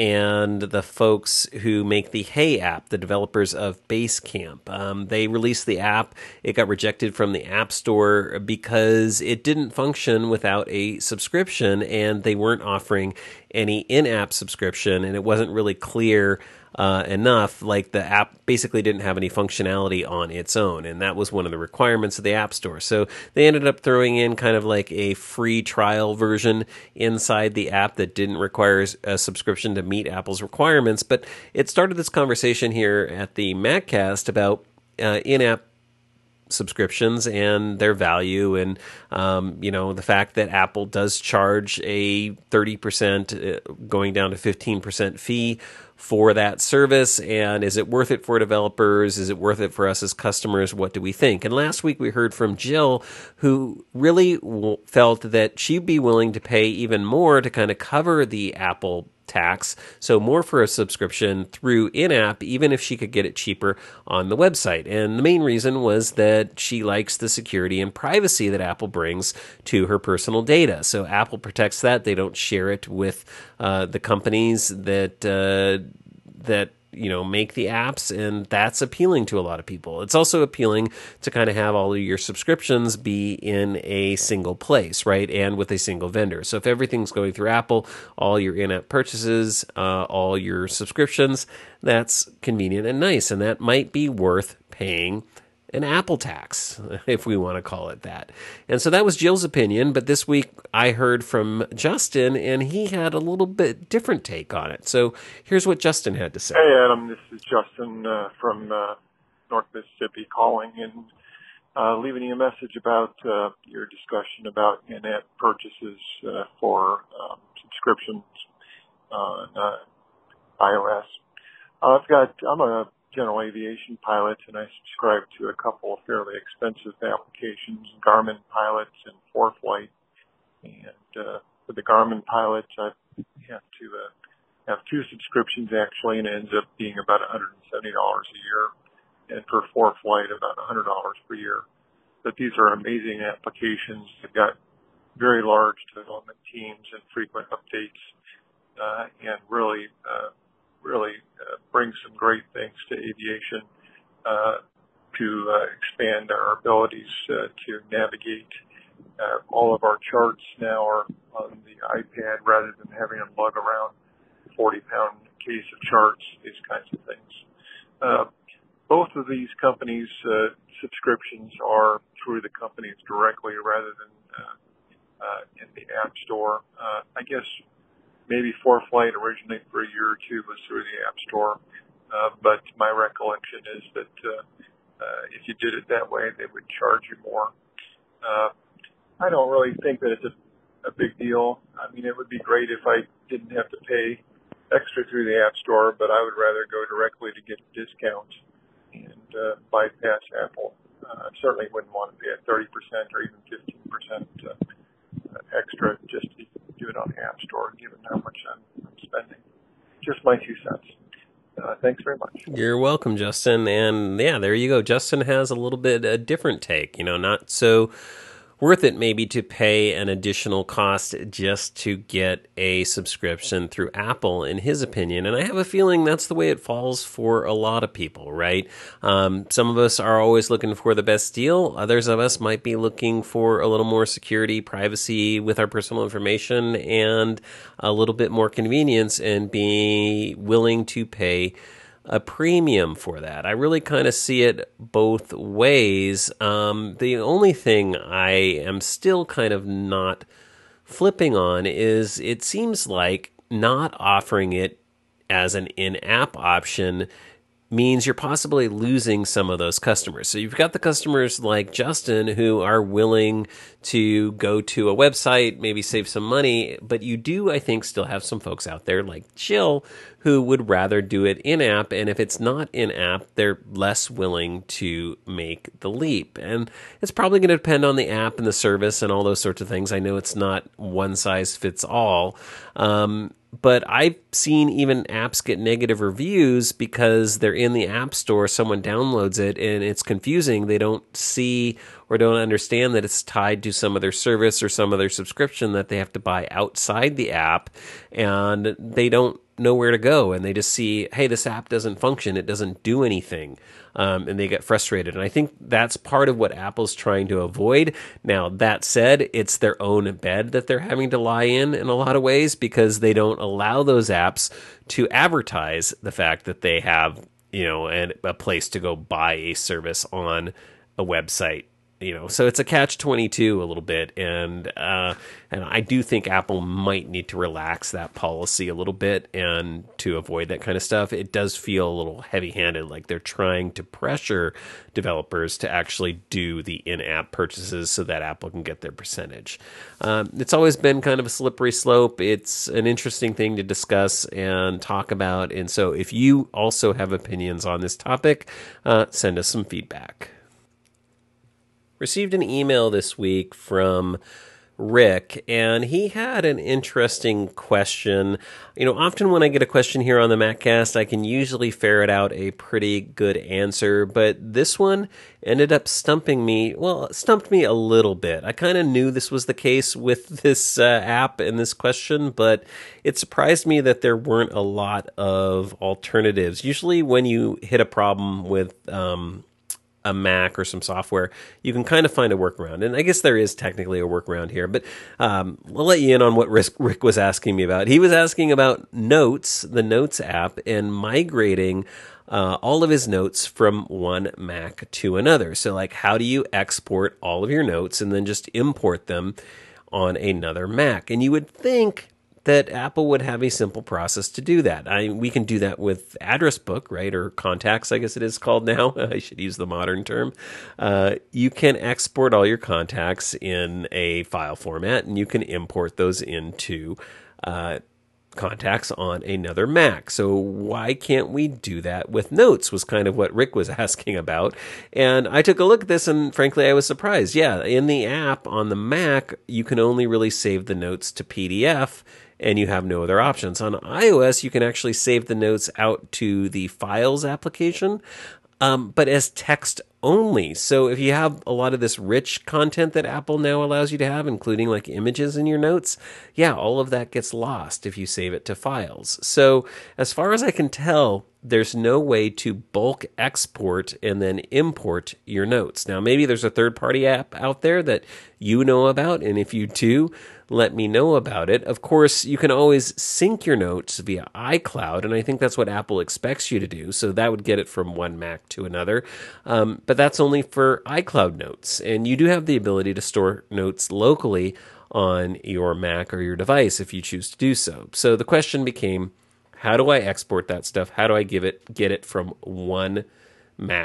and the folks who make the Hey app, the developers of Basecamp. Um, they released the app. It got rejected from the App Store because it didn't function without a subscription, and they weren't offering any in-app subscription, and it wasn't really clear uh, enough. Like, the app basically didn't have any functionality on its own, and that was one of the requirements of the App Store. So they ended up throwing in kind of like a free trial version inside the app that didn't require a subscription to meet Apple's requirements. But it started this conversation here at the MacCast about uh, in-app subscriptions and their value, and um, you know, the fact that Apple does charge a thirty percent going down to fifteen percent fee for that service, and is it worth it for developers? Is it worth it for us as customers? What do we think? And last week we heard from Jill, who really w- felt that she'd be willing to pay even more to kind of cover the Apple tax, so more for a subscription through in-app, even if she could get it cheaper on the website. And the main reason was that she likes the security and privacy that Apple brings to her personal data. So Apple protects that. They don't share it with uh, the companies that uh, that you know, make the apps, and that's appealing to a lot of people. It's also appealing to kind of have all of your subscriptions be in a single place, right? And with a single vendor. So if everything's going through Apple, all your in-app purchases, uh, all your subscriptions, that's convenient and nice. And that might be worth paying an Apple tax, if we want to call it that. And so that was Jill's opinion, but this week I heard from Justin, and he had a little bit different take on it. So here's what Justin had to say. Hey, Adam, this is Justin uh, from uh, North Mississippi calling and uh, leaving you a message about uh, your discussion about in-app purchases uh, for um, subscriptions on uh, iOS. I've got, I'm a general aviation pilot, and I subscribe to a couple of fairly expensive applications, Garmin Pilots and ForeFlight. And uh, for the Garmin Pilots, I have to uh, have two subscriptions actually, and it ends up being about one hundred seventy dollars a year. And for ForeFlight, about one hundred dollars per year. But these are amazing applications. They've got very large development teams and frequent updates, uh, and really uh, really uh, brings some great things to aviation uh, to uh, expand our abilities uh, to navigate. Uh, all of our charts now are on the iPad rather than having them lug around a forty-pound case of charts, these kinds of things. Uh, both of these companies' uh, subscriptions are through the companies directly rather than uh, uh, in the App Store. Uh, I guess maybe ForeFlight originally for a year or two was through the App Store, uh, but my recollection is that uh, uh, if you did it that way, they would charge you more. Uh, I don't really think that it's a a big deal. I mean, it would be great if I didn't have to pay extra through the App Store, but I would rather go directly to get a discount and uh, bypass Apple. Uh, I certainly wouldn't want to pay a thirty percent or even fifteen percent uh, extra just to do it on the App Store, given how much I'm, I'm spending. Just my two cents. Uh, thanks very much. You're welcome, Justin. And yeah, there you go. Justin has a little bit a different take, you know, not so worth it maybe to pay an additional cost just to get a subscription through Apple, in his opinion. And I have a feeling that's the way it falls for a lot of people, right? Um, some of us are always looking for the best deal. Others of us might be looking for a little more security, privacy with our personal information, and a little bit more convenience, and be willing to pay a premium for that. I really kind of see it both ways. Um, the only thing I am still kind of not flipping on is it seems like not offering it as an in-app option means you're possibly losing some of those customers. So you've got the customers like Justin who are willing to go to a website, maybe save some money, but you do, I think, still have some folks out there like Jill who would rather do it in-app, and if it's not in-app, they're less willing to make the leap. And it's probably going to depend on the app and the service and all those sorts of things. I know it's not one size fits all, um, but I've seen even apps get negative reviews because they're in the App Store, someone downloads it, and it's confusing. They don't see or don't understand that it's tied to some other service or some other subscription that they have to buy outside the app, and they don't know where to go, and they just see, hey, this app doesn't function, it doesn't do anything, um, and they get frustrated. And I think that's part of what Apple's trying to avoid. Now, that said, it's their own bed that they're having to lie in in a lot of ways, because they don't allow those apps to advertise the fact that they have, you know, an, a place to go buy a service on a website. You know, so it's a catch twenty-two a little bit, and uh, and I do think Apple might need to relax that policy a little bit, and to avoid that kind of stuff. It does feel a little heavy-handed, like they're trying to pressure developers to actually do the in-app purchases so that Apple can get their percentage. Um, it's always been kind of a slippery slope. It's an interesting thing to discuss and talk about, and so if you also have opinions on this topic, uh, send us some feedback. Received an email this week from Rick, and he had an interesting question. You know, often when I get a question here on the MacCast, I can usually ferret out a pretty good answer, but this one ended up stumping me. Well, it stumped me a little bit. I kind of knew this was the case with this uh, app and this question, but it surprised me that there weren't a lot of alternatives. Usually when you hit a problem with um a Mac or some software, you can kind of find a workaround. And I guess there is technically a workaround here, but um, I'll let you in on what Rick was asking me about. He was asking about Notes, the Notes app, and migrating uh, all of his notes from one Mac to another. So like, how do you export all of your notes and then just import them on another Mac? And you would think that Apple would have a simple process to do that. I we can do that with Address Book, right, or Contacts, I guess it is called now. I should use the modern term. Uh, you can export all your contacts in a file format, and you can import those into uh, Contacts on another Mac. So why can't we do that with Notes, was kind of what Rick was asking about. And I took a look at this, and frankly, I was surprised. Yeah, in the app on the Mac, you can only really save the notes to P D F, and you have no other options. On iOS, you can actually save the notes out to the Files application, um, but as text only. So if you have a lot of this rich content that Apple now allows you to have, including like images in your notes, yeah, all of that gets lost if you save it to Files. So as far as I can tell, there's no way to bulk export and then import your notes. Now, maybe there's a third-party app out there that you know about, and if you do, let me know about it. Of course, you can always sync your notes via iCloud, and I think that's what Apple expects you to do, so that would get it from one Mac to another. Um, but that's only for iCloud notes, and you do have the ability to store notes locally on your Mac or your device if you choose to do so. So the question became, how do I export that stuff? How do I give it get it from one Mac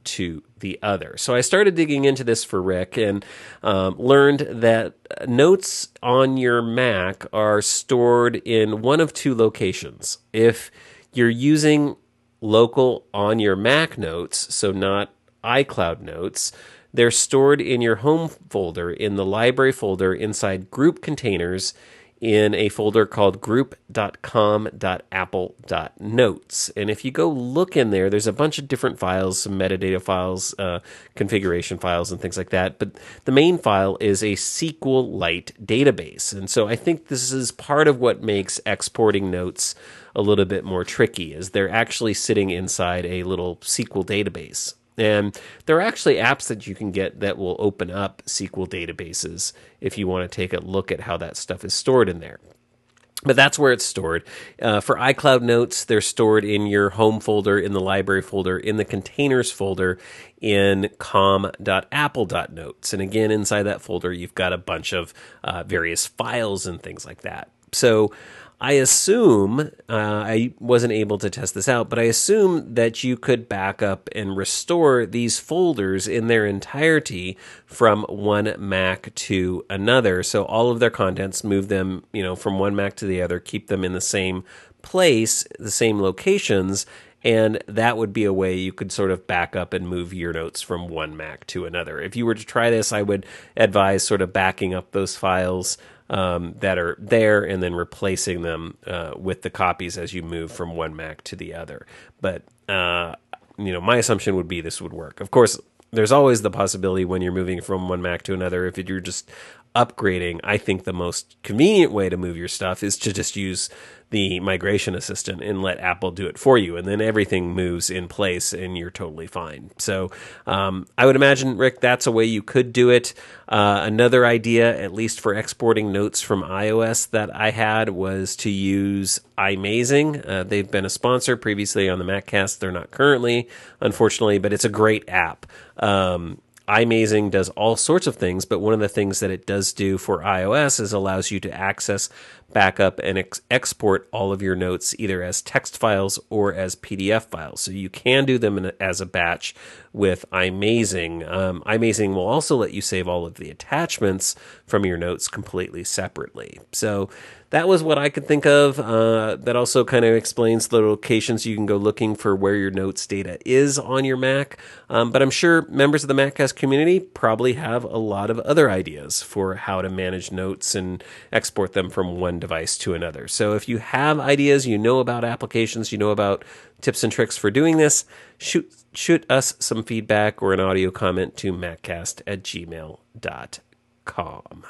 to the other. So I started digging into this for Rick and um, learned that notes on your Mac are stored in one of two locations. If you're using local on your Mac notes, so not iCloud notes, they're stored in your home folder in the library folder inside group containers in a folder called group dot com dot apple dot notes. And if you go look in there, there's a bunch of different files, some metadata files, uh, configuration files, and things like that. But the main file is a SQLite database. And so I think this is part of what makes exporting notes a little bit more tricky, is they're actually sitting inside a little S Q L database. And there are actually apps that you can get that will open up S Q L databases if you want to take a look at how that stuff is stored in there. But that's where it's stored. Uh, for iCloud Notes, they're stored in your home folder, in the library folder, in the containers folder, in com dot apple dot notes. And again, inside that folder, you've got a bunch of uh, various files and things like that. So I assume, uh, I wasn't able to test this out, but I assume that you could back up and restore these folders in their entirety from one Mac to another. So all of their contents, move them, you know, from one Mac to the other, keep them in the same place, the same locations, and that would be a way you could sort of back up and move your notes from one Mac to another. If you were to try this, I would advise sort of backing up those files Um, that are there and then replacing them uh, with the copies as you move from one Mac to the other. But, uh, you know, my assumption would be this would work. Of course, there's always the possibility when you're moving from one Mac to another, if you're just upgrading, I think the most convenient way to move your stuff is to just use the migration assistant and let Apple do it for you. And then everything moves in place and you're totally fine. So um, I would imagine, Rick, that's a way you could do it. Uh, another idea, at least for exporting notes from iOS that I had, was to use iMazing. Uh, they've been a sponsor previously on the MacCast. They're not currently, unfortunately, but it's a great app. Um, iMazing does all sorts of things, but one of the things that it does do for iOS is allows you to access, backup, and ex- export all of your notes either as text files or as P D F files. So you can do them in a, as a batch with iMazing. Um, iMazing will also let you save all of the attachments from your notes completely separately. So that was what I could think of. Uh, that also kind of explains the locations you can go looking for where your notes data is on your Mac. Um, but I'm sure members of the MacCast community probably have a lot of other ideas for how to manage notes and export them from one device to another. So if you have ideas, you know about applications, you know about tips and tricks for doing this, shoot shoot us some feedback or an audio comment to maccast at gmail dot com.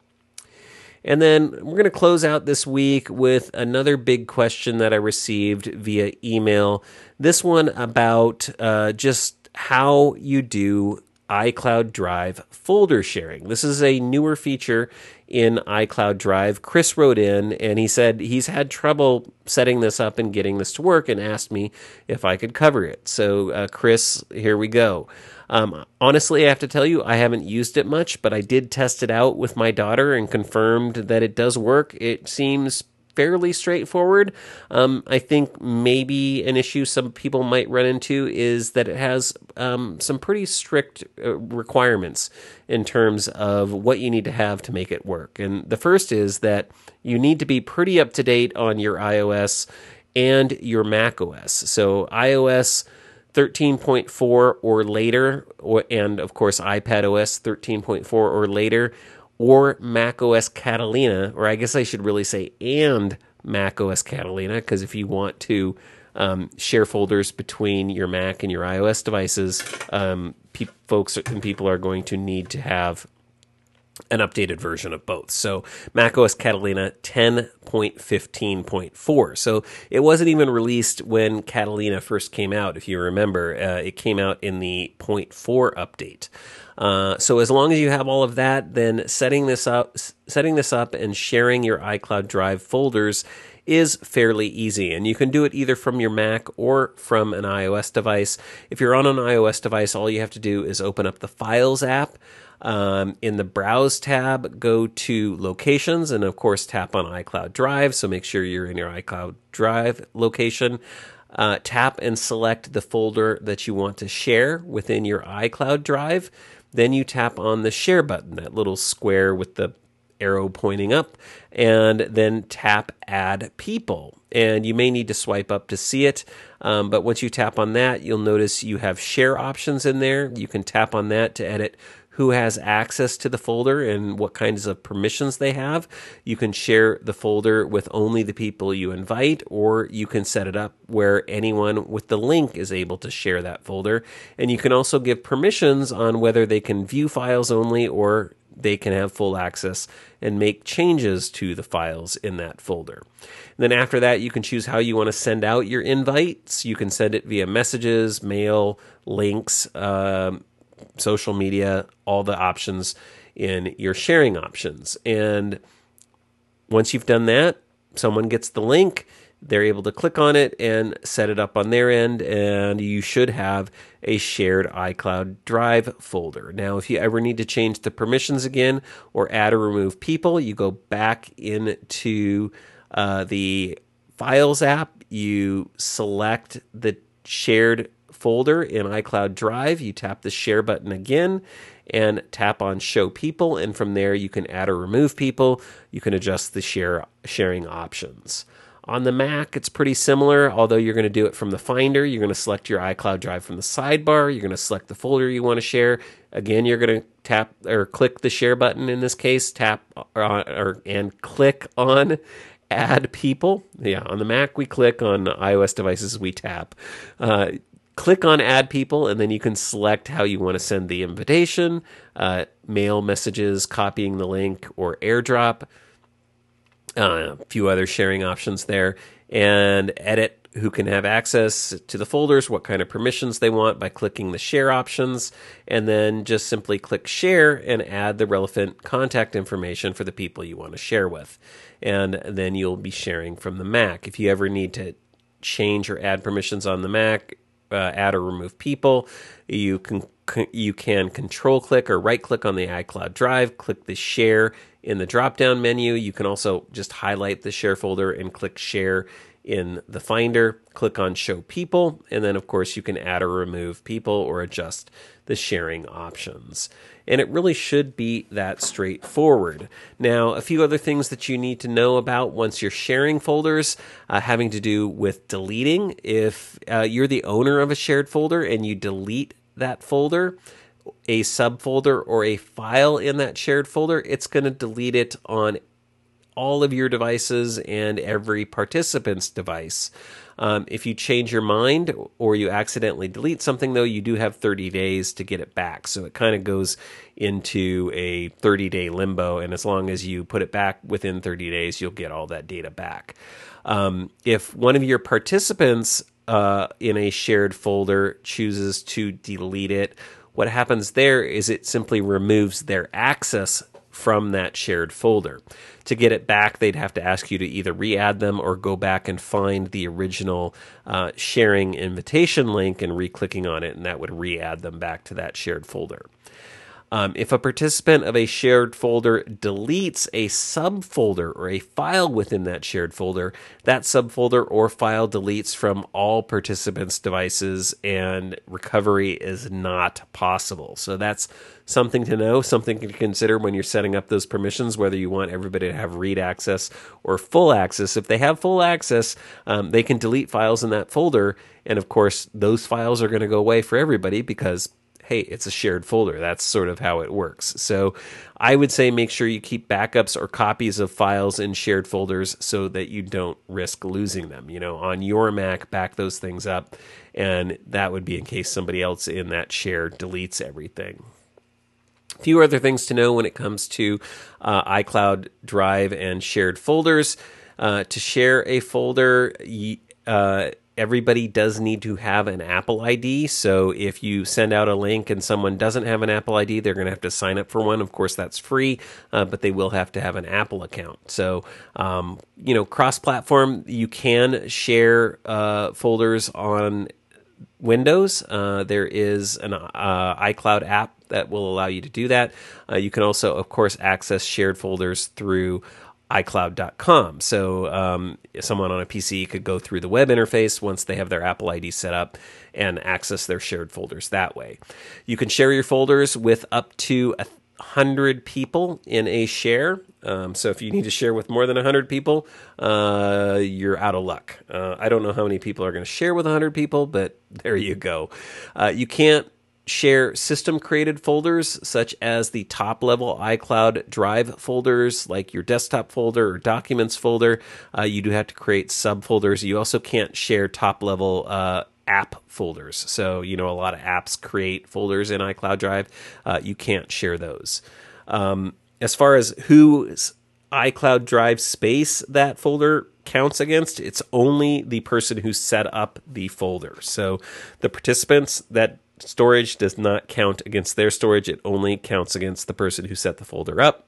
And then we're going to close out this week with another big question that I received via email. This one about uh, just how you do iCloud Drive folder sharing. This is a newer feature in iCloud Drive. Chris wrote in and he said he's had trouble setting this up and getting this to work and asked me if I could cover it. So, uh, Chris, here we go. Um, honestly, I have to tell you, I haven't used it much, but I did test it out with my daughter and confirmed that it does work. It seems fairly straightforward. Um, I think maybe an issue some people might run into is that it has um, some pretty strict uh, requirements in terms of what you need to have to make it work. And the first is that you need to be pretty up to date on your iOS and your macOS. So iOS thirteen point four or later, or, and of course iPadOS thirteen point four or later, or macOS Catalina, or I guess I should really say and macOS Catalina, because if you want to um, share folders between your Mac and your iOS devices, um, pe- folks and people are going to need to have an updated version of both. So macOS Catalina ten point fifteen point four. So it wasn't even released when Catalina first came out. If you remember, uh, it came out in the point four update. Uh, so as long as you have all of that, then setting this up, setting this up and sharing your iCloud Drive folders is fairly easy. And you can do it either from your Mac or from an iOS device. If you're on an iOS device, all you have to do is open up the Files app. Um, in the Browse tab, go to Locations, and of course tap on iCloud Drive. So make sure you're in your iCloud Drive location. uh, tap and select the folder that you want to share within your iCloud Drive. Then you tap on the share button, that little square with the arrow pointing up, and then tap add people. And you may need to swipe up to see it, um, but once you tap on that, you'll notice you have share options in there. You can tap on that to edit who has access to the folder and what kinds of permissions they have. You can share the folder with only the people you invite, or you can set it up where anyone with the link is able to share that folder. And you can also give permissions on whether they can view files only or they can have full access and make changes to the files in that folder. And then after that, you can choose how you want to send out your invites. You can send it via messages, mail, links, um, social media, all the options in your sharing options. And once you've done that, someone gets the link, they're able to click on it and set it up on their end, and you should have a shared iCloud Drive folder. Now, if you ever need to change the permissions again or add or remove people, you go back into uh, the Files app, you select the shared folder in iCloud Drive, you tap the share button again and tap on show people, and from there you can add or remove people. You can adjust the share sharing options. On the Mac, it's pretty similar, although you're going to do it from the Finder. You're going to select your iCloud Drive from the sidebar. You're going to select the folder you want to share. Again, you're going to tap or click the share button in this case, tap or, or and click on add people. Yeah, on the Mac we click, on iOS devices we tap. Uh, click on add people, and then you can select how you want to send the invitation, uh, mail messages, copying the link, or AirDrop. Uh, a few other sharing options there, and edit who can have access to the folders, what kind of permissions they want by clicking the share options, and then just simply click share and add the relevant contact information for the people you want to share with. And then you'll be sharing from the Mac. If you ever need to change or add permissions on the Mac, uh, add or remove people, you can you can control click or right click on the iCloud Drive, click the share in the drop-down menu. You can also just highlight the share folder and click share in the Finder, click on show people, and then of course you can add or remove people or adjust the sharing options. And it really should be that straightforward. Now, a few other things that you need to know about once you're sharing folders, uh, having to do with deleting. If uh, you're the owner of a shared folder and you delete that folder, a subfolder, or a file in that shared folder, it's going to delete it on all of your devices and every participant's device. Um, if you change your mind or you accidentally delete something, though, you do have thirty days to get it back. So it kind of goes into a thirty-day limbo, and as long as you put it back within thirty days, you'll get all that data back. Um, if one of your participants uh, in a shared folder chooses to delete it, what happens there is it simply removes their access from that shared folder. To get it back, they'd have to ask you to either re-add them or go back and find the original uh, sharing invitation link and re-clicking on it, and that would re-add them back to that shared folder. Um, if a participant of a shared folder deletes a subfolder or a file within that shared folder, that subfolder or file deletes from all participants' devices and recovery is not possible. So that's something to know, something to consider when you're setting up those permissions, whether you want everybody to have read access or full access. If they have full access, um, they can delete files in that folder, and of course, those files are going to go away for everybody because hey, it's a shared folder. That's sort of how it works. So I would say make sure you keep backups or copies of files in shared folders so that you don't risk losing them. You know, on your Mac, back those things up, and that would be in case somebody else in that share deletes everything. A few other things to know when it comes to uh, iCloud Drive and shared folders. Uh, to share a folder, uh, everybody does need to have an Apple I D. So if you send out a link and someone doesn't have an Apple I D, they're going to have to sign up for one. Of course, that's free, uh, but they will have to have an Apple account. So, um, you know, cross-platform, you can share uh, folders on Windows. Uh, there is an uh, iCloud app that will allow you to do that. Uh, you can also, of course, access shared folders through iCloud dot com. So um, someone on a P C could go through the web interface once they have their Apple I D set up and access their shared folders that way. You can share your folders with up to a hundred people in a share. Um, so if you need to share with more than a hundred people, uh, you're out of luck. Uh, I don't know how many people are going to share with a hundred people, but there you go. Uh, you can't share system-created folders such as the top-level iCloud Drive folders, like your desktop folder or documents folder. Uh, you do have to create subfolders. You also can't share top-level uh, app folders. So, you know, a lot of apps create folders in iCloud Drive. Uh, you can't share those. Um, as far as whose iCloud Drive space that folder counts against, it's only the person who set up the folder. So the participants, that storage does not count against their storage. It only counts against the person who set the folder up.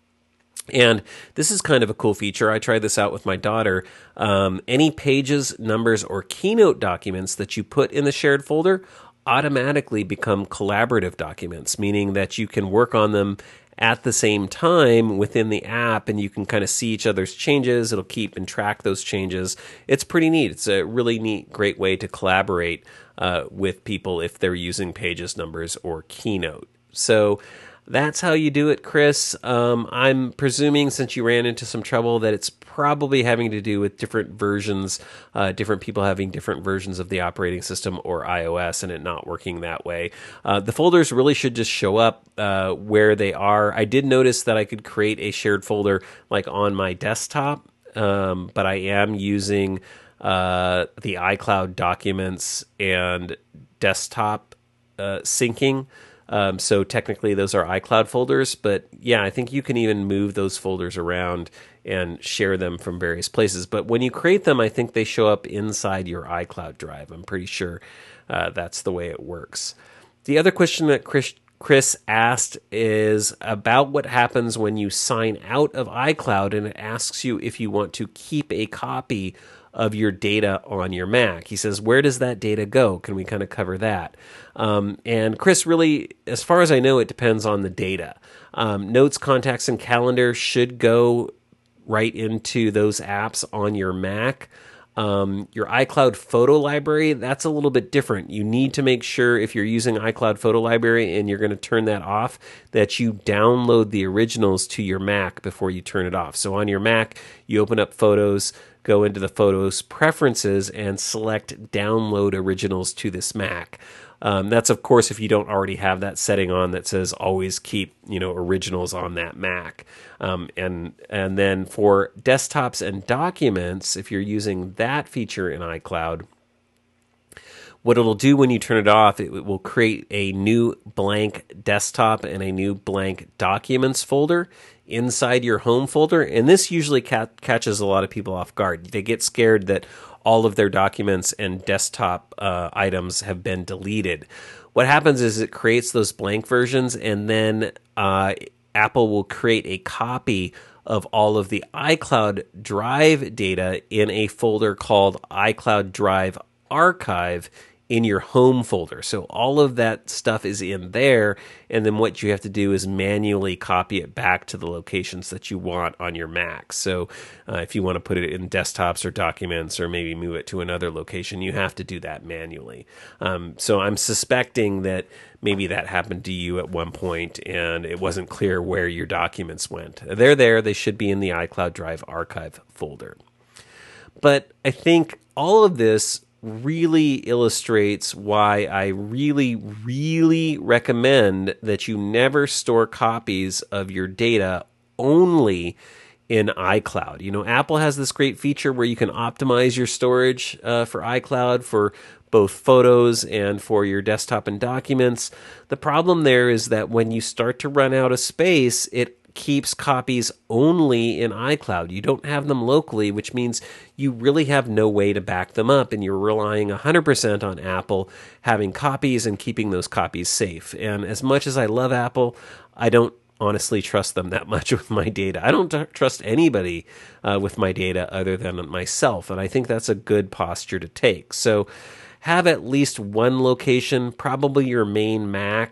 And this is kind of a cool feature. I tried this out with my daughter. Um, any pages, numbers, or keynote documents that you put in the shared folder automatically become collaborative documents, meaning that you can work on them at the same time within the app, and you can kind of see each other's changes. It'll keep and track those changes. It's pretty neat. It's a really neat, great way to collaborate uh, with people if they're using Pages, Numbers, or Keynote. So that's how you do it, Chris. Um, I'm presuming, since you ran into some trouble, that it's probably having to do with different versions, uh, different people having different versions of the operating system or iOS, and it not working that way. Uh, the folders really should just show up uh, where they are. I did notice that I could create a shared folder like on my desktop, um, but I am using uh, the iCloud documents and desktop uh, syncing. Um, so technically those are iCloud folders, but yeah, I think you can even move those folders around and share them from various places. But when you create them, I think they show up inside your iCloud Drive. I'm pretty sure uh, that's the way it works. The other question that Chris, Chris asked is about what happens when you sign out of iCloud, and it asks you if you want to keep a copy of your data on your Mac. He says, where does that data go? Can we kind of cover that? Um, and Chris, really, as far as I know, it depends on the data. Um, Notes, Contacts, and Calendar should go right into those apps on your Mac. Um, your iCloud Photo Library, that's a little bit different. You need to make sure, if you're using iCloud Photo Library and you're going to turn that off, that you download the originals to your Mac before you turn it off. So on your Mac, you open up Photos, go into the Photos Preferences, and select Download Originals to this Mac. Um, that's, of course, if you don't already have that setting on that says always keep, you know, originals on that Mac. Um, and and then for desktops and documents, if you're using that feature in iCloud, what it'll do when you turn it off, it will create a new blank desktop and a new blank documents folder inside your home folder. And this usually ca- catches a lot of people off guard. They get scared that all of their documents and desktop uh, items have been deleted. What happens is it creates those blank versions, and then uh, Apple will create a copy of all of the iCloud Drive data in a folder called iCloud Drive Archive in your home folder. So all of that stuff is in there, and then what you have to do is manually copy it back to the locations that you want on your Mac. So uh, if you want to put it in desktops or documents, or maybe move it to another location, you have to do that manually. Um, so I'm suspecting that maybe that happened to you at one point and it wasn't clear where your documents went. They're there. They should be in the iCloud Drive Archive folder. But I think all of this really illustrates why I really, really recommend that you never store copies of your data only in iCloud. You know, Apple has this great feature where you can optimize your storage uh, for iCloud for both photos and for your desktop and documents. The problem there is that when you start to run out of space, it keeps copies only in iCloud. You don't have them locally, which means you really have no way to back them up, and you're relying one hundred percent on Apple having copies and keeping those copies safe. And as much as I love Apple, I don't honestly trust them that much with my data. I don't t- trust anybody uh, with my data other than myself, and I think that's a good posture to take. So have at least one location, probably your main Mac,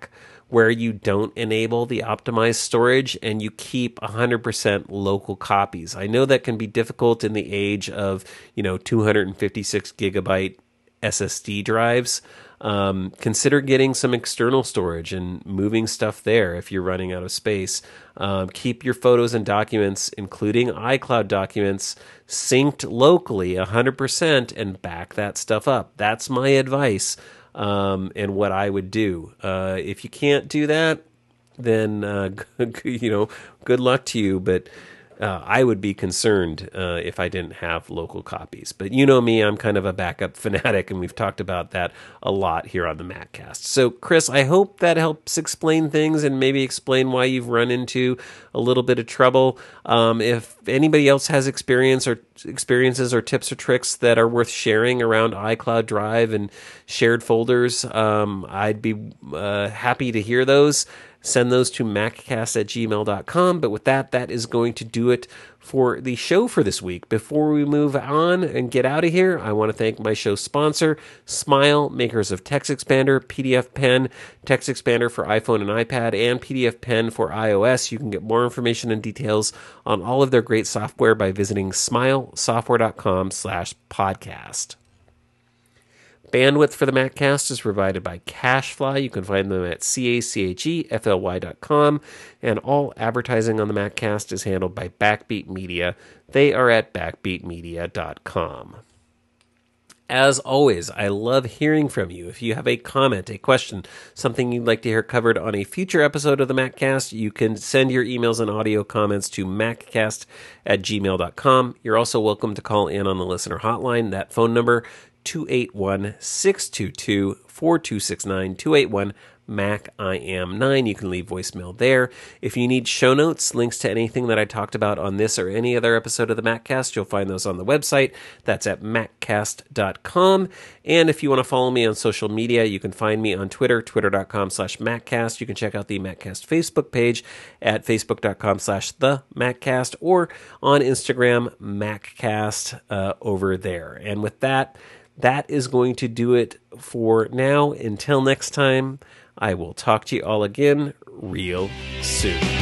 where you don't enable the optimized storage and you keep one hundred percent local copies. I know that can be difficult in the age of, you know, two hundred fifty-six gigabyte S S D drives. Um, consider getting some external storage and moving stuff there if you're running out of space. Um, keep your photos and documents, including iCloud documents, synced locally one hundred percent and back that stuff up. That's my advice, um, and what I would do. Uh, if you can't do that, then, uh, you know, good luck to you, but Uh, I would be concerned uh, if I didn't have local copies. But you know me, I'm kind of a backup fanatic, and we've talked about that a lot here on the MacCast. So, Chris, I hope that helps explain things and maybe explain why you've run into a little bit of trouble. Um, if anybody else has experience or experiences or tips or tricks that are worth sharing around iCloud Drive and shared folders, um, I'd be uh, happy to hear those. Send those to maccast at gmail dot com. But with that, that is going to do it for the show for this week. Before we move on and get out of here, I want to thank my show sponsor, Smile, makers of TextExpander, P D F Pen, TextExpander for iPhone and iPad, and P D F Pen for iOS. You can get more information and details on all of their great software by visiting smilesoftware dot com slash podcast. Bandwidth for the MacCast is provided by CacheFly. You can find them at C A C H E F L Y dot com. And all advertising on the MacCast is handled by Backbeat Media. They are at backbeat media dot com. As always, I love hearing from you. If you have a comment, a question, something you'd like to hear covered on a future episode of the MacCast, you can send your emails and audio comments to maccast at gmail dot com. You're also welcome to call in on the listener hotline. That phone number, two eight one, six two two, four two six nine, two eight one, Mac I am nine. You can leave voicemail there. If you need show notes, links to anything that I talked about on this or any other episode of the MacCast, you'll find those on the website. That's at maccast dot com. And if you want to follow me on social media, you can find me on Twitter, twitter dot com slash maccast. You can check out the MacCast Facebook page at facebook dot com slash the MacCast, or on Instagram, MacCast, uh, over there. And with that, that is going to do it for now. Until next time, I will talk to you all again real soon.